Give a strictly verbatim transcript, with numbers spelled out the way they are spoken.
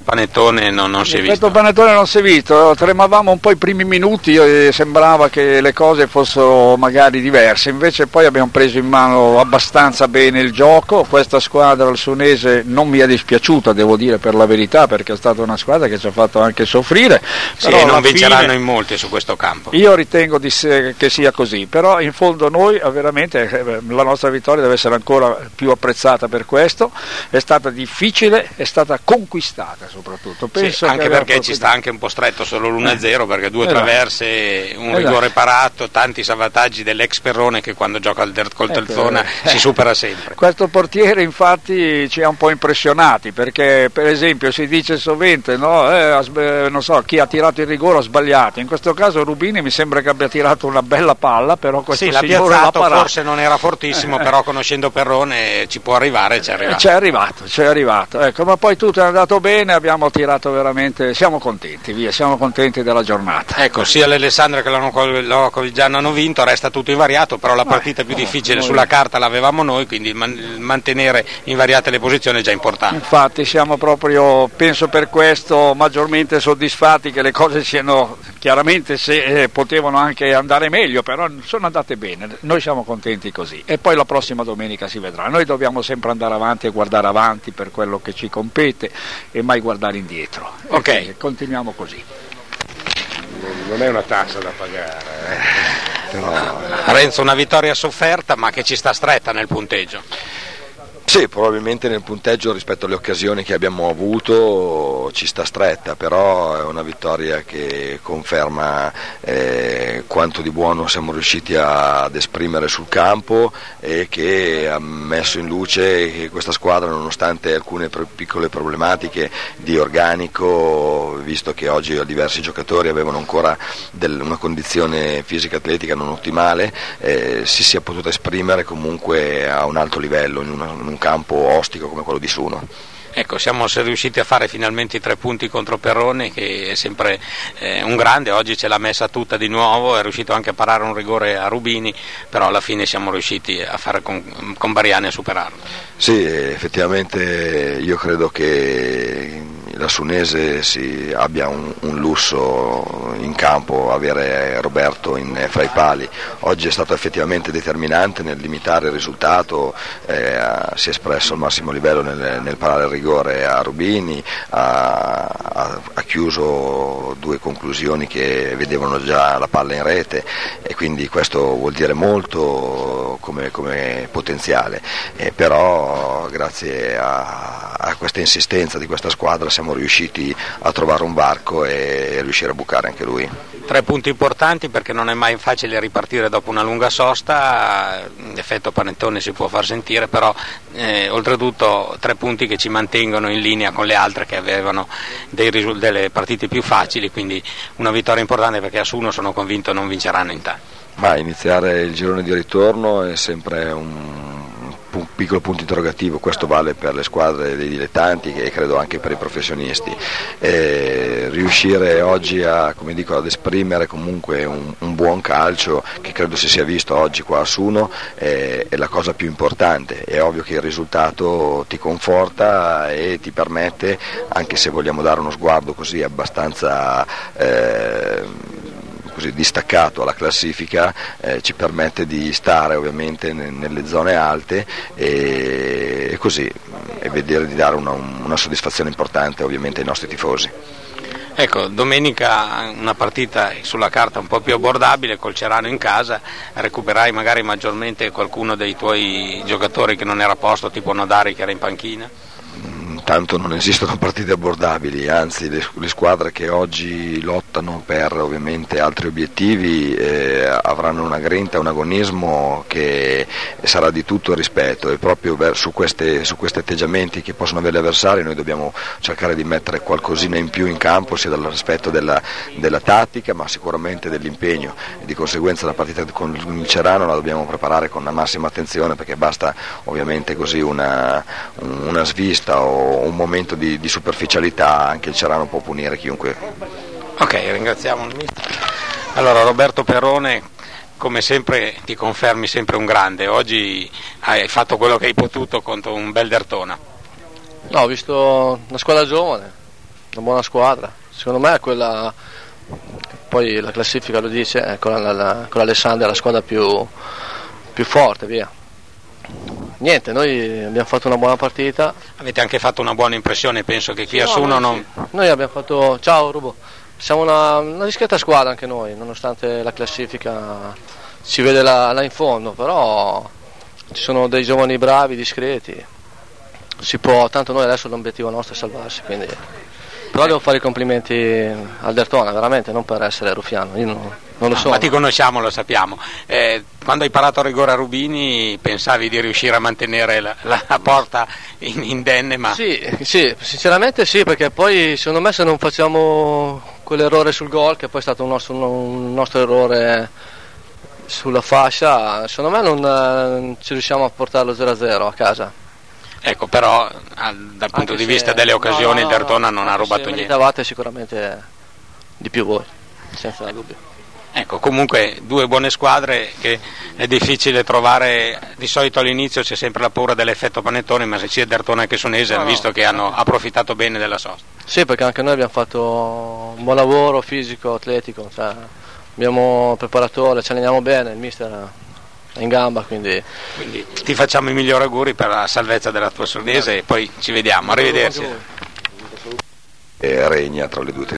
panettone non, non si è visto. L'effetto panettone non si è visto, tremavamo un po' i primi minuti e sembrava che le cose fossero magari diverse, invece poi abbiamo preso in mano abbastanza bene il gioco. Questa squadra alsunese non mi è dispiaciuta, devo dire per la verità, perché è stata una squadra che ci ha fatto anche soffrire. Sì, però e non vinceranno fine, in molti su questo campo. Io ritengo di se, che sia così, però in fondo noi veramente eh, la nostra vittoria deve essere ancora più apprezzata per questo. È stata difficile, è stata conquistata soprattutto. Penso sì, anche che perché ci sta anche un po' stretto solo l'uno a zero, perché due esatto. traverse, un esatto. rigore parato, tanti salvataggi dell'ex Perrone che quando gioca al ter- col Terzona eh, si supera sempre. Questo portiere infatti ci ha un po' impressionati, perché per esempio si dice sovente no, eh, non so, chi ha tirato il rigore ha sbagliato. In questo caso Rubini mi sembra che abbia tirato una bella palla, però questo sì, l'ha signore piazzato, l'ha parato. Forse non era fortissimo, però conoscendo Perrone ci può arrivare, ci è arrivato. C'è arrivato, c'è arrivato, ecco, ma poi tutto è andato bene, abbiamo tirato veramente, siamo contenti, via, siamo contenti della giornata. Ecco, sia l'Alessandria che la Covigiano hanno vinto, resta tutto invariato, però la partita più difficile sulla carta l'avevamo noi, quindi man- mantenere invariate le posizioni è già importante. Infatti siamo proprio, penso per questo, maggiormente soddisfatti che le cose siano, chiaramente se eh, potevano anche andare meglio, però sono andate bene, noi siamo contenti così. E poi la prossima domenica si vedrà, noi dobbiamo sempre andare avanti e guardare avanti per quello che ci compete e mai guardare indietro. Ok, e continuiamo così. Non è una tassa da pagare, eh. Però... Renzo, una vittoria sofferta ma che ci sta stretta nel punteggio. Sì, probabilmente nel punteggio rispetto alle occasioni che abbiamo avuto ci sta stretta, però è una vittoria che conferma eh, quanto di buono siamo riusciti ad esprimere sul campo e che ha messo in luce che questa squadra, nonostante alcune pro- piccole problematiche di organico, visto che oggi diversi giocatori avevano ancora del, una condizione fisica atletica non ottimale, eh, si sia potuta esprimere comunque a un alto livello in, una, in un campo ostico come quello di Suno. Ecco, siamo riusciti a fare finalmente i tre punti contro Perrone, che è sempre eh, un grande, oggi ce l'ha messa tutta di nuovo, è riuscito anche a parare un rigore a Rubini, però alla fine siamo riusciti a fare con, con Bariani a superarlo. Sì, effettivamente io credo che la Sunese si abbia un, un lusso in campo, avere Roberto in, fra i pali. Oggi è stato effettivamente determinante nel limitare il risultato, eh, si è espresso al massimo livello nel, nel parare il rigore a Rubini, ha, ha, ha chiuso due conclusioni che vedevano già la palla in rete e quindi questo vuol dire molto come, come potenziale, eh, però grazie a, a questa insistenza di questa squadra siamo riusciti a trovare un varco e riuscire a bucare anche lui. Tre punti importanti perché non è mai facile ripartire dopo una lunga sosta, l'effetto panettone si può far sentire, però eh, oltretutto tre punti che ci mantengono in linea con le altre che avevano dei risul- delle partite più facili, quindi una vittoria importante perché a Suno sono convinto non vinceranno in tanto. Ma iniziare il girone di ritorno è sempre un un piccolo punto interrogativo, questo vale per le squadre dei dilettanti e credo anche per i professionisti. E riuscire oggi a, come dico, ad esprimere comunque un, un buon calcio, che credo si sia visto oggi qua a Suno, è, è la cosa più importante. È ovvio che il risultato ti conforta e ti permette, anche se vogliamo dare uno sguardo così abbastanza eh, così distaccato alla classifica, eh, ci permette di stare ovviamente ne, nelle zone alte e, e così e vedere di dare una, una soddisfazione importante ovviamente ai nostri tifosi. Ecco, domenica una partita sulla carta un po' più abbordabile col Cerano in casa, recuperai magari maggiormente qualcuno dei tuoi giocatori che non era a posto, tipo Nodari che era in panchina? Tanto non esistono partite abbordabili, anzi le, le squadre che oggi lottano per ovviamente altri obiettivi eh, avranno una grinta, un agonismo che sarà di tutto rispetto, e proprio ver- su, queste, su questi atteggiamenti che possono avere gli avversari noi dobbiamo cercare di mettere qualcosina in più in campo, sia dall'aspetto della, della tattica ma sicuramente dell'impegno, e di conseguenza la partita con il Cerano la dobbiamo preparare con la massima attenzione, perché basta ovviamente così una, una svista o un momento di, di superficialità, anche il Cerano può punire chiunque. Ok, ringraziamo il mister. Allora Roberto Perrone, come sempre ti confermi sempre un grande, oggi hai fatto quello che hai potuto contro un bel Dertona. No, ho visto una squadra giovane, una buona squadra. Secondo me è quella, poi la classifica lo dice, è con, la, la, con l'Alessandria la squadra più, più forte, via. Niente, noi abbiamo fatto una buona partita. Avete anche fatto una buona impressione, penso che qui sì, a Suno no, non... sì. Noi abbiamo fatto, ciao Rubo, siamo una, una discreta squadra anche noi, nonostante la classifica si vede là, là in fondo, però ci sono dei giovani bravi, discreti, si può, tanto noi adesso l'obiettivo nostro è salvarsi, quindi... Però devo fare i complimenti al Dertona, veramente, non per essere ruffiano, io non, non lo so. Ma ti conosciamo, lo sappiamo. Eh, quando hai parato a rigore a Rubini pensavi di riuscire a mantenere la, la, la porta in, indenne? Ma... Sì, sì, sinceramente sì, perché poi secondo me se non facciamo quell'errore sul gol, che poi è stato un nostro, un nostro errore sulla fascia, secondo me non eh, ci riusciamo a portarlo zero a zero a casa. Ecco, però dal punto Anche di se, vista delle occasioni no, no, il Dertona no, non ha rubato niente. Meritavate sicuramente di più voi, senza dubbio. Ecco, comunque due buone squadre che è difficile trovare, di solito all'inizio c'è sempre la paura dell'effetto panettone, ma se sia Dertona che Sonese hanno no, visto no, che hanno approfittato bene della sosta. Sì, perché anche noi abbiamo fatto un buon lavoro fisico, atletico, cioè abbiamo preparatore, ci alleniamo bene, il mister è in gamba, quindi... quindi ti facciamo i migliori auguri per la salvezza della tua Sonese e poi ci vediamo, arrivederci. E regna tra le due